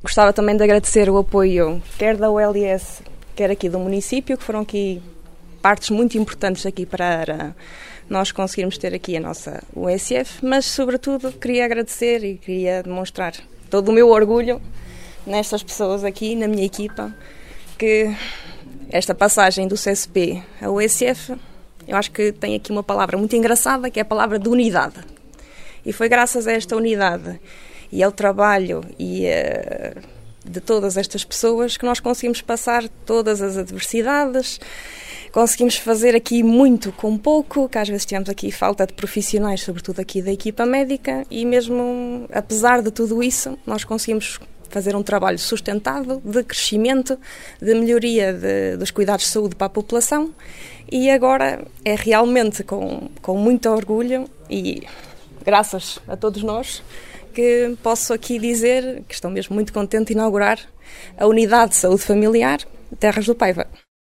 Gostava também de agradecer o apoio quer da OLS, quer aqui do município, que foram aqui partes muito importantes aqui para nós conseguirmos ter aqui a nossa USF, mas sobretudo queria agradecer e queria demonstrar todo o meu orgulho nestas pessoas aqui, na minha equipa, que esta passagem do CSP à USF, eu acho que tem aqui uma palavra muito engraçada, que é a palavra de unidade. E foi graças a esta unidade e ao trabalho de todas estas pessoas que nós conseguimos passar todas as adversidades, conseguimos fazer aqui muito com pouco, que às vezes temos aqui falta de profissionais, sobretudo aqui da equipa médica, e mesmo apesar de tudo isso, nós conseguimos fazer um trabalho sustentado de crescimento, de melhoria dos cuidados de saúde para a população, e agora é realmente com muito orgulho e graças a todos nós que posso aqui dizer que estou mesmo muito contente de inaugurar a Unidade de Saúde Familiar Terras do Paiva.